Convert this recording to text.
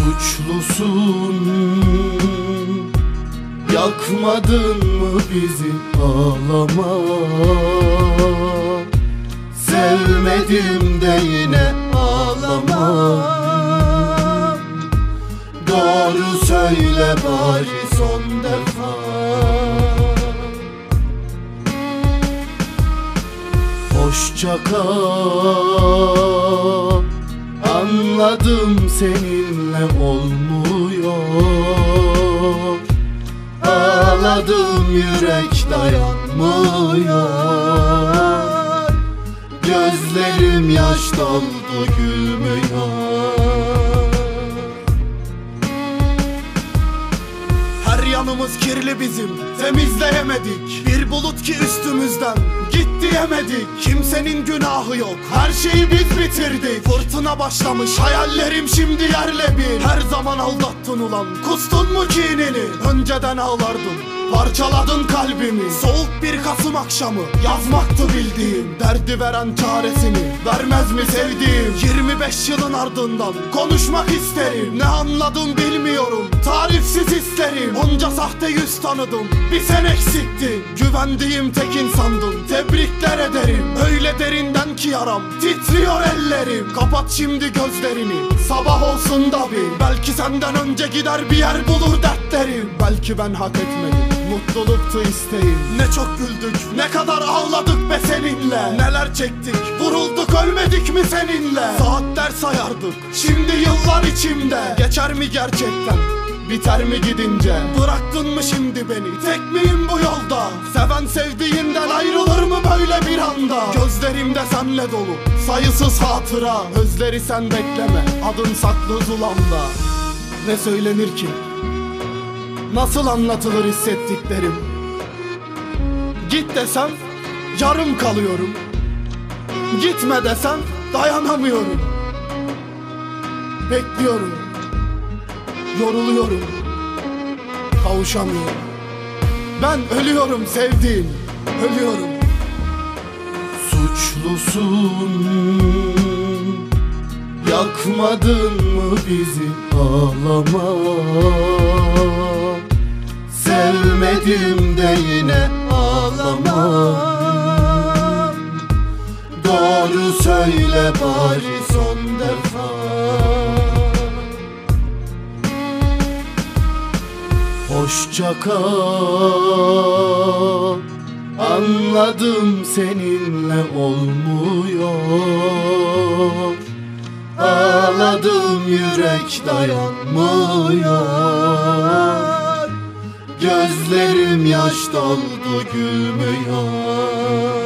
Suçlusun, yakmadın mı bizi, ağlama. Sevmedim de yine ağlama. Doğru söyle bari son defa. Hoşça kal, anladım seninle olmuyor. Ağladım, yürek dayanmıyor. Gözlerim yaş doldu, gülmüyor. Her yanımız kirli bizim, temizleyemedik. Bir bulut ki üstümüzden gitti diyemedik. Kimsenin günahı yok, her şeyi biz bitirdik. Fırtına başlamış, hayallerim şimdi yerle bir. Her zaman aldattın ulan, kustun mu kinini? Önceden ağlardım, parçaladın kalbimi. Soğuk bir Kasım akşamı, yazmaktı bildiğim. Derdi veren çaresini vermez mi sevdiğim? 25 yılın ardından konuşmak isterim. Ne anladım bilmiyorum, tarifsiz hislerim. Onca sahte yüz tanıdım, bir sen eksiktin. Güvendiğim tek insandın, tebrikler ederim. Öyle derinden ki yaram, titriyor ellerim. Kapat şimdi gözlerini, sabah olsun da bil. Belki senden önce gider bir yer bulur dertlerim. Belki ben hak etmedim, mutluluktu isteğim. Ne çok güldük, ne kadar ağladık be seninle. Neler çektik, vurulduk, ölmedik mi seninle? Saatler sayardık, şimdi yıllar içimde. Geçer mi gerçekten, biter mi gidince? Bıraktın mı şimdi beni, tek miyim bu yolda? Seven sevdiğinden ayrılır mı böyle bir anda? Gözlerimde senle dolu, sayısız hatıra. Özleri sen bekleme, adın saklı zulamda. Ne söylenir ki, nasıl anlatılır hissettiklerim? Git desem yarım kalıyorum, gitme desem dayanamıyorum. Bekliyorum, yoruluyorum, kavuşamıyorum. Ben ölüyorum sevdiğim, ölüyorum. Suçlusun, yakmadın mı bizi, ağlama. Sevmedim de yine ağlama. Doğru söyle bari son defa. Hoşça kal, anladım seninle olmuyor. Ağladım, yürek dayanmıyor. Gözlerim yaş doldu, gülmüyor.